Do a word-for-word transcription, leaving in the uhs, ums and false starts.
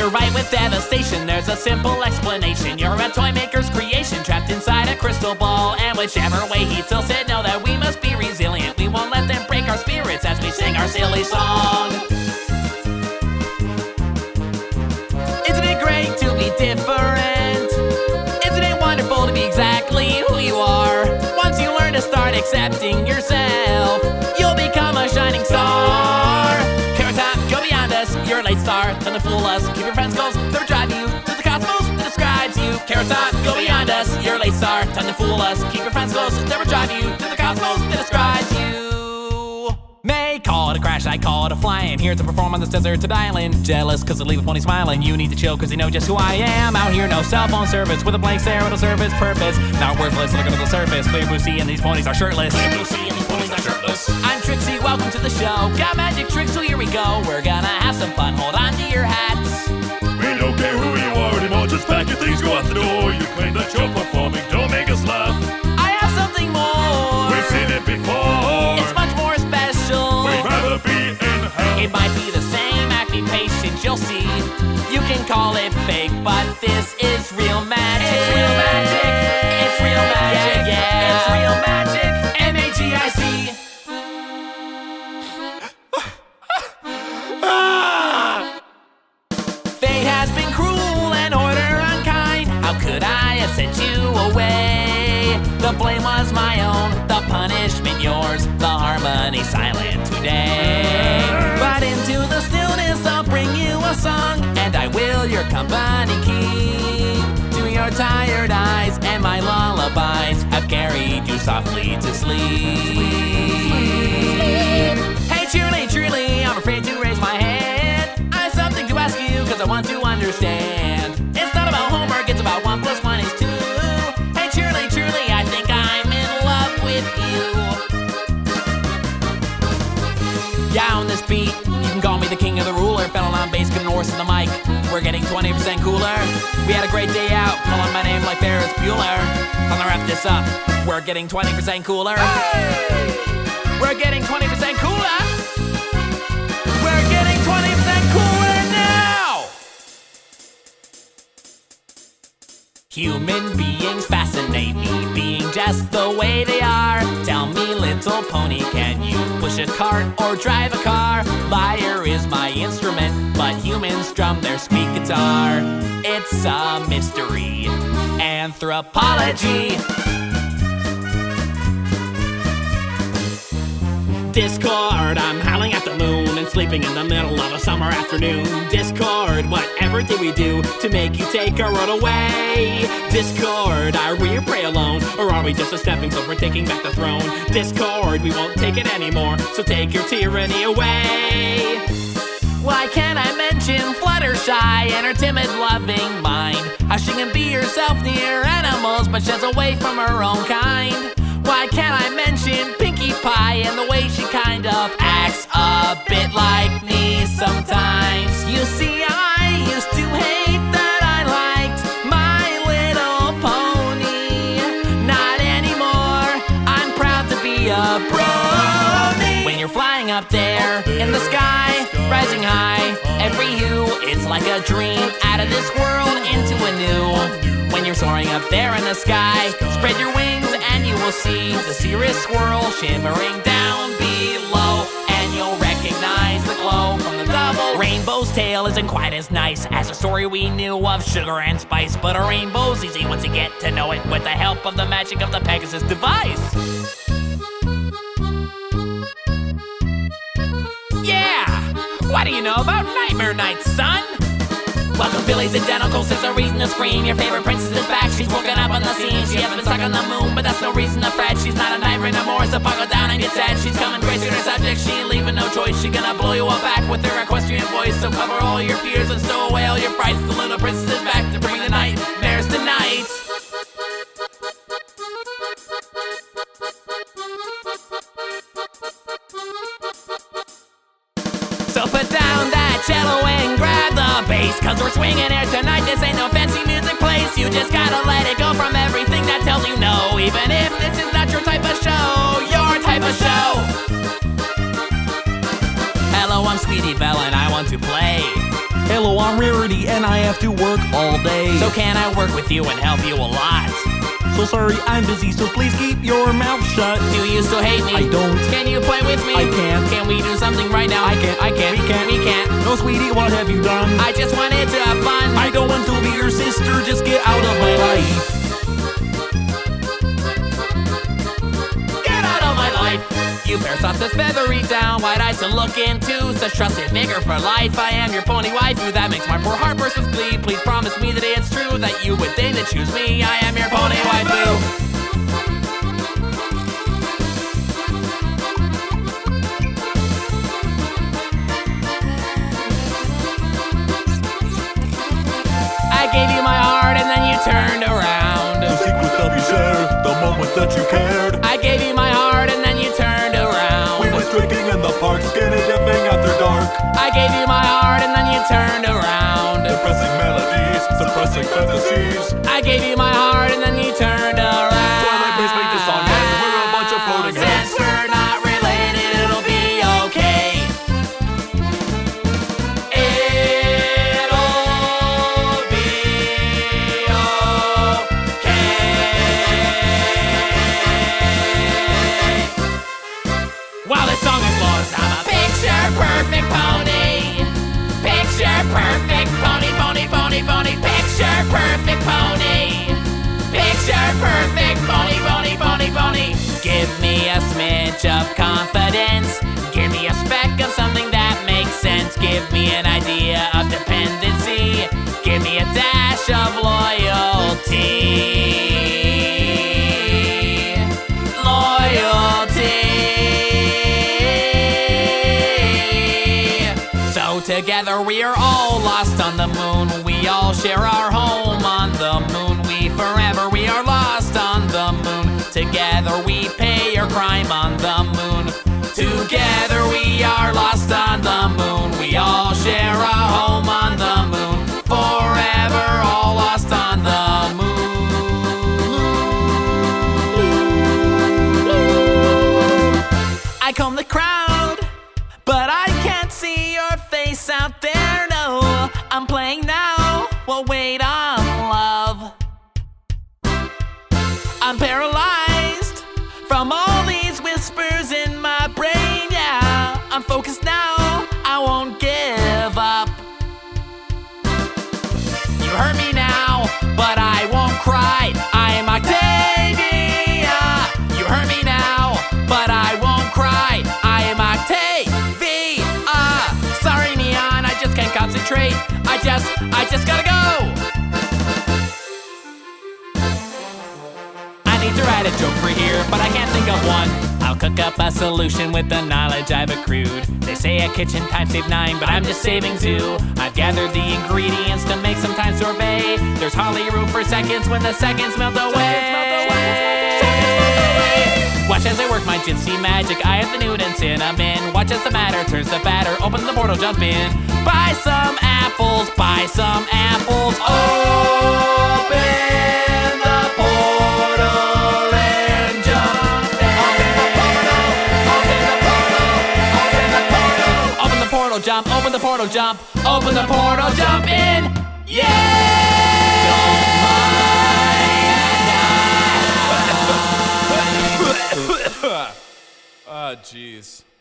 you're right with devastation. There's a simple explanation. You're a toy maker's creation, trapped inside a crystal ball. And whichever way he tilts it, know that we must be resilient. We won't let them break our spirits as we sing our silly song. Isn't it great to be different? Isn't it wonderful to be exactly who you are? Once you learn to start accepting yourself, you'll become a shining star. Carrot Top, go beyond us. You're a late star, time to fool us. Keep your friends' goals, never drive you to the cosmos that describes you. Carrot Top, go beyond us. You're a late star, time to fool us. Keep your friends' goals, never drive you to the cosmos that describes you. May call it a crash, I call it a fly. I'm here to perform on this deserted island. Jealous cause I leave a pony smiling. You need to chill cause you know just who I am. Out here no cell phone service, with a blank stare it'll serve its purpose. Not worthless, look under the surface. Clear blue sea and these ponies are shirtless. Clear blue sea and these ponies are shirtless. I'm Trixie, welcome to the show. Got magic tricks, so here we go. We're gonna have some fun, hold on to your hats. We don't care who you are anymore, just pack your things, go out the door. You claim that you're performing, don't make us laugh. I have something more. We've seen it before. It's much more special. We'd rather be in hell. It might be the same, act be patient, you'll see. You can call it fake, but this is real magic. It's real magic. It's real magic. Yeah, yeah. It's real magic. M A G I C. Fate has been cruel and order unkind. How could I have sent you away? The blame was my own, the punishment yours, the harmony silent today. But into the stillness I'll bring you a song, and I will your company keep. To your tired eyes and my lullabies have carried you softly to sleep. Hey truly, truly, I'm afraid to raise my hand. I have something to ask you cause I want to understand. It's not about homework, it's about one plus one is two. Hey truly, truly, I think I'm in love with you. Yeah, on this beat, you can call me the king of the ruler. Fell on bass, getting horse in the mic. We're getting twenty percent cooler. We had a great day out, calling my name like Ferris Bueller. I'm gonna wrap this up. We're getting twenty percent cooler. Hey! We're getting twenty percent cooler. We're getting twenty percent cooler now. Human beings fascinate me, being just the way they are. Tell me, little pony, can you push a cart or drive a car? Lyre is my instrument, but humans strum their squeak guitar. It's a mystery. Anthropology. Discord, I'm howling at the moon and sleeping in the middle of a summer afternoon. Discord, whatever did we do to make you take our road away? Discord, are we your prey alone, or are we just a stepping stone for taking back the throne? Discord, we won't take it anymore, so take your tyranny away. Why can't I mention Fluttershy and her timid, loving mind? How she can be herself near animals, but sheds away from her own kind. Why can't I mention Pinkie Pie and the way she kind of acts a bit like me sometimes? You see, I used to hate that I liked My Little Pony. Not anymore, I'm proud to be a brony. When you're flying up there in the sky, rising high, every hue, it's like a dream out of this world into a new. When you're soaring up there in the sky, spread your wings and you will see the cirrus swirl shimmering down below. And you'll recognize the glow from the double. Rainbow's tale isn't quite as nice as a story we knew of sugar and spice, but a rainbow's easy once you get to know it with the help of the magic of the Pegasus device. Yeah! What do you know about Nightmare Night, son? Welcome, Billy's identical, since a reason to scream. Your favorite princess is back, she's woken up on the scene. She hasn't been stuck on the moon, but that's no reason to fret. She's not a nightmare no more, so buckle down and get sad. She's coming crazy with her subject, she ain't leaving no choice. She gonna blow you all back with her equestrian voice. So cover all your fears and stow away all your frights. The little princess is back to bring the nightmares tonight. So put down that cello and grab the bass, cause we're swinging here tonight, this ain't no fancy music place. You just gotta let it go from everything that tells you no. Even if this is not your type of show, your type of show. Hello, I'm Sweetie Belle and I want to play. Hello, I'm Rarity, and I have to work all day. So can I work with you and help you a lot? So sorry, I'm busy, so please keep your mouth shut. Do you still hate me? I don't. Can you play with me? I can't. Can we do something right now? I can't. I can't. We can't. We can't. No, sweetie, what have you done? I just wanted to have fun. I don't want to be your sister, just get out of my life. Get out of my life. You pair soft as feathery down, wide eyes to look into, such trusted nigger for life. I am your pony waifu, that makes my poor heart burst with glee. Please promise me that it's true that you would deign to choose me. I am your pony waifu. I gave you my heart and then you turned around. The secret that we shared, the moment that you cared. I gave you my heart and then you turned around. We went drinking in the park, skinny dipping after dark. I gave you my heart and then you turned around. Depressing melodies, suppressing fantasies. I gave you my heart and then you turned around. Twilight, please make this song end. We're a bunch of floating heads. Since we're not related, it'll be okay. It'll be okay. While this song is lost, I'm a picture perfect pony. Picture perfect pony, pony, pony, pony. Picture perfect pony. Picture perfect pony, pony, pony, pony. Give me a smidge of confidence. Give me a speck of something that makes sense. Give me an idea of dependency. Give me a dash of loyalty. Loyalty. So together we are all lost on the moon. We all share our home on the moon. We forever, we are lost on the moon. Together we pay your crime on the moon. Together we are lost on the moon. We all share a home on the moon. Forever all lost on the moon. I comb the crowd, but I can't see your face out there, no. I'm playing now, we'll wait on love. I'm paralyzed from all these whispers in my brain, yeah. I'm focused now, I won't give up. You hurt me now, but I won't cry. I'm Octavia. You hurt me now, but I won't cry. I'm Octavia. Sorry, Neon, I just can't concentrate. I just, I just gotta go. I need to write a joke for here, but I can't think of one. I'll cook up a solution with the knowledge I've accrued. They say a kitchen time save nine, but I'm just saving two. I've gathered the ingredients to make some time sorbet. There's hardly room for seconds when the seconds melt away. Watch as I work my Jinsey magic. I have the nude and cinnamon. Watch as the matter turns to batter. Open the portal, jump in. Buy some apples, buy some apples. Open the portal and jump in. Open the portal, jump. Open the portal, jump. Open the portal, jump in. Yeah! Don't mind. Ah, jeez.